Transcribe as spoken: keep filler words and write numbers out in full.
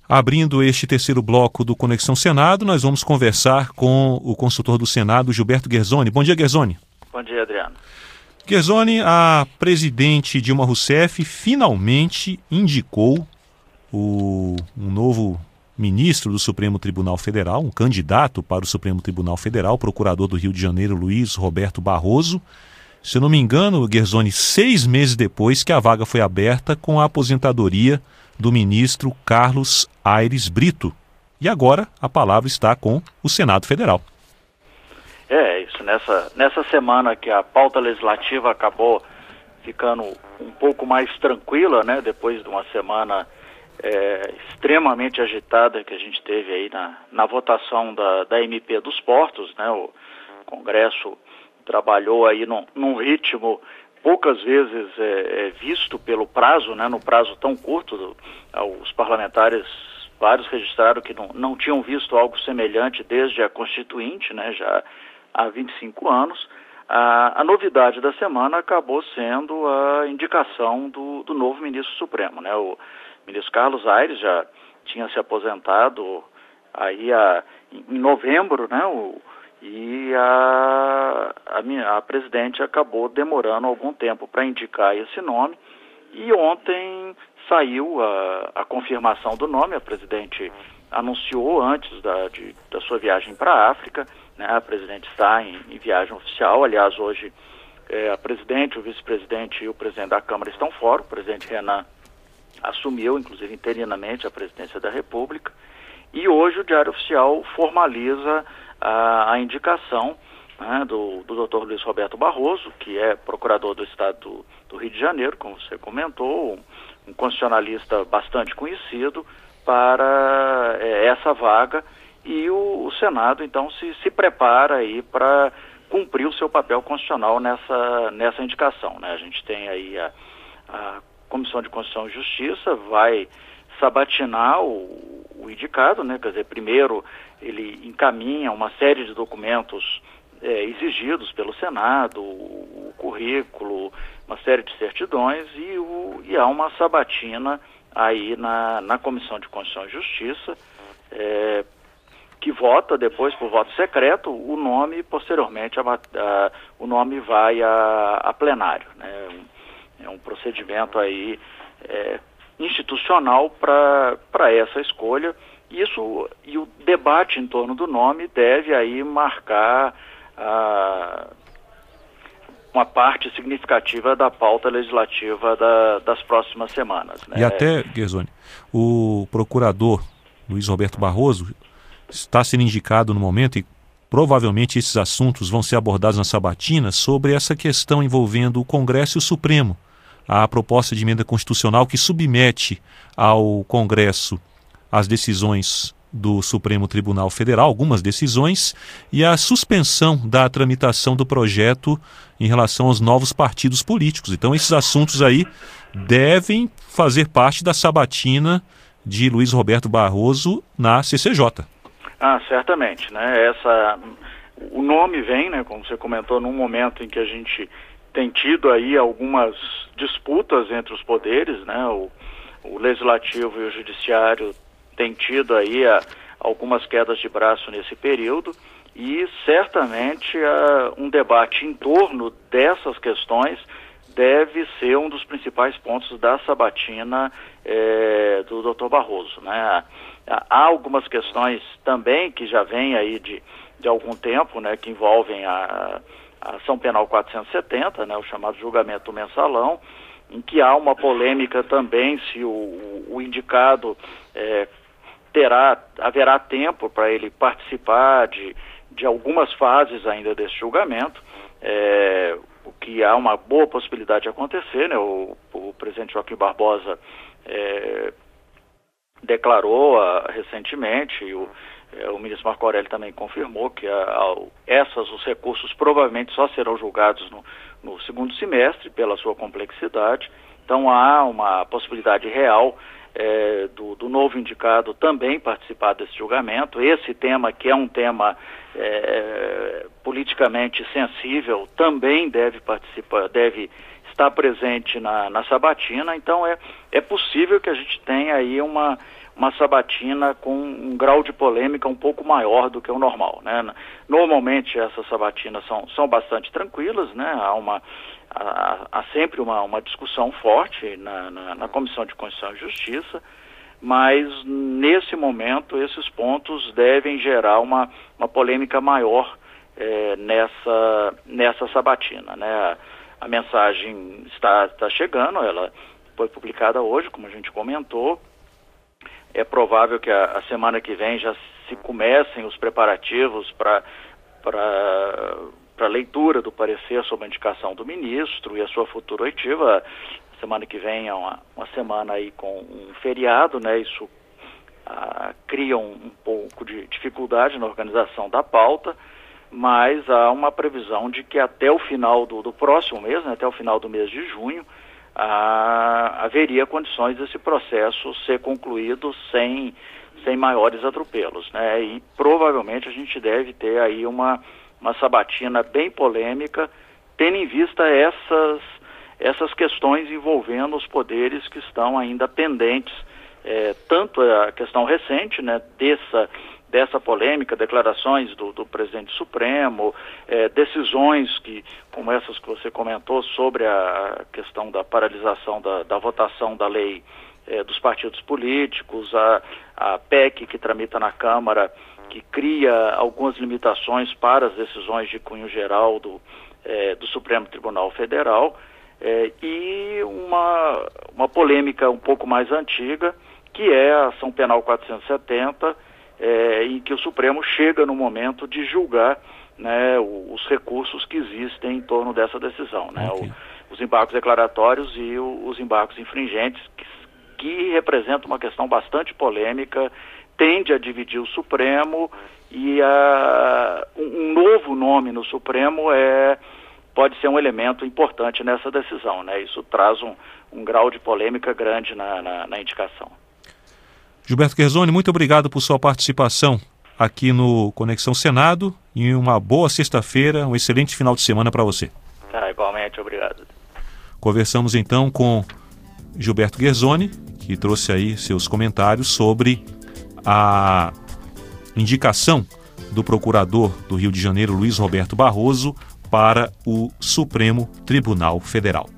Abrindo este terceiro bloco do Conexão Senado, nós vamos conversar com o consultor do Senado, Gilberto Guerzoni. Bom dia, Guerzoni. Bom dia, Adriano. Guerzoni, a presidente Dilma Rousseff finalmente indicou o, um novo ministro do Supremo Tribunal Federal, um candidato para o Supremo Tribunal Federal, procurador do Rio de Janeiro, Luiz Roberto Barroso. Se eu não me engano, Guerzoni, seis meses depois que a vaga foi aberta com a aposentadoria do ministro Carlos Aires Brito. E agora a palavra está com o Senado Federal. É, isso. Nessa, nessa semana que a pauta legislativa acabou ficando um pouco mais tranquila, né, depois de uma semana é, extremamente agitada que a gente teve aí na, na votação da, da M P dos Portos, né, o Congresso trabalhou aí num, num ritmo poucas vezes é, é visto pelo prazo, né, no prazo tão curto. Do, os parlamentares, vários registraram que não, não tinham visto algo semelhante desde a Constituinte, né, já há vinte e cinco anos. A, a novidade da semana acabou sendo a indicação do, do novo ministro Supremo, né, o ministro Carlos Aires já tinha se aposentado aí a, em novembro, né, o E a, a, a presidente acabou demorando algum tempo para indicar esse nome. E ontem saiu a, a confirmação do nome. A presidente anunciou antes da, de, da sua viagem para a África, né? A presidente está em, em viagem oficial. Aliás, hoje é, a presidente, o vice-presidente e o presidente da Câmara estão fora. O presidente Renan assumiu, inclusive interinamente, a presidência da República. E hoje o Diário Oficial formaliza a, a indicação, né, do, do doutor Luiz Roberto Barroso, que é procurador do Estado do, do Rio de Janeiro, como você comentou, um, um constitucionalista bastante conhecido, para é, essa vaga. E o, o Senado, então, se, se prepara aí para cumprir o seu papel constitucional nessa, nessa indicação, né? A gente tem aí a, a Comissão de Constituição e Justiça, vai sabatinar o, o indicado, né? Quer dizer, primeiro ele encaminha uma série de documentos é, exigidos pelo Senado, o, o currículo, uma série de certidões, e, o, e há uma sabatina aí na, na Comissão de Constituição e Justiça, é, que vota depois, por voto secreto, o nome, posteriormente, a, a, o nome vai a, a plenário, né? É um procedimento aí é, institucional para essa escolha. Isso, e o debate em torno do nome deve aí marcar a, uma parte significativa da pauta legislativa da, das próximas semanas, né? E até, Guerzoni, o procurador Luiz Roberto Barroso está sendo indicado no momento, e provavelmente esses assuntos vão ser abordados na sabatina, sobre essa questão envolvendo o Congresso e o Supremo, a proposta de emenda constitucional que submete ao Congresso as decisões do Supremo Tribunal Federal, algumas decisões, e a suspensão da tramitação do projeto em relação aos novos partidos políticos. Então, esses assuntos aí devem fazer parte da sabatina de Luiz Roberto Barroso na C C J. Ah, certamente, né? Essa, o nome vem, né, como você comentou, num momento em que a gente tem tido aí algumas disputas entre os poderes, né? O, o Legislativo e o Judiciário têm tido aí a, algumas quedas de braço nesse período, e certamente a, um debate em torno dessas questões deve ser um dos principais pontos da sabatina é, do doutor Barroso, né? Há algumas questões também que já vêm aí de, de algum tempo, né, que envolvem a, a ação penal quatrocentos e setenta, né, o chamado julgamento mensalão, em que há uma polêmica também se o, o indicado é, terá, haverá tempo para ele participar de, de algumas fases ainda desse julgamento, é, o que há uma boa possibilidade de acontecer, né? O, o presidente Joaquim Barbosa é, declarou a, recentemente, e o, é, o ministro Marco Aurélio também confirmou que a, a, essas, os recursos provavelmente só serão julgados no, no segundo semestre, pela sua complexidade. Então há uma possibilidade real é, do, do novo indicado também participar desse julgamento. Esse tema, que é um tema é, politicamente sensível, também deve participar, deve estar presente na, na sabatina. Então é, é possível que a gente tenha aí uma, uma sabatina com um grau de polêmica um pouco maior do que o normal, né? Normalmente essas sabatinas são, são bastante tranquilas, né? Há, uma, há, há sempre uma, uma discussão forte na, na, na Comissão de Constituição e Justiça, mas nesse momento esses pontos devem gerar uma, uma polêmica maior é, nessa, nessa sabatina, né? A, a mensagem está, está chegando, ela foi publicada hoje, como a gente comentou. É provável que a, a semana que vem já se comecem os preparativos para para a leitura do parecer sobre a indicação do ministro e a sua futura oitiva. A semana que vem é uma, uma semana aí com um feriado, né? Isso ah, cria um, um pouco de dificuldade na organização da pauta, mas há uma previsão de que até o final do, do próximo mês, né, até o final do mês de junho, ah, haveria condições desse processo ser concluído sem, sem maiores atropelos, né? E provavelmente a gente deve ter aí uma, uma sabatina bem polêmica, tendo em vista essas, essas questões envolvendo os poderes que estão ainda pendentes, é, tanto a questão recente, né, dessa dessa polêmica, declarações do, do presidente Supremo, eh, decisões que, como essas que você comentou, sobre a questão da paralisação da, da votação da lei eh, dos partidos políticos, a, a P E C que tramita na Câmara, que cria algumas limitações para as decisões de cunho geral do, eh, do Supremo Tribunal Federal, eh, e uma, uma polêmica um pouco mais antiga, que é a Ação Penal quatrocentos e setenta, É, em que o Supremo chega no momento de julgar, né, os recursos que existem em torno dessa decisão, né, okay. o, os embargos declaratórios e o, os embargos infringentes, que, que representam uma questão bastante polêmica, tende a dividir o Supremo, e a, um, um novo nome no Supremo é, pode ser um elemento importante nessa decisão, né, isso traz um, um grau de polêmica grande na, na, na indicação. Gilberto Guerzoni, muito obrigado por sua participação aqui no Conexão Senado, e uma boa sexta-feira, um excelente final de semana para você. Tá, igualmente, obrigado. Conversamos então com Gilberto Guerzoni, que trouxe aí seus comentários sobre a indicação do procurador do Rio de Janeiro, Luiz Roberto Barroso, para o Supremo Tribunal Federal.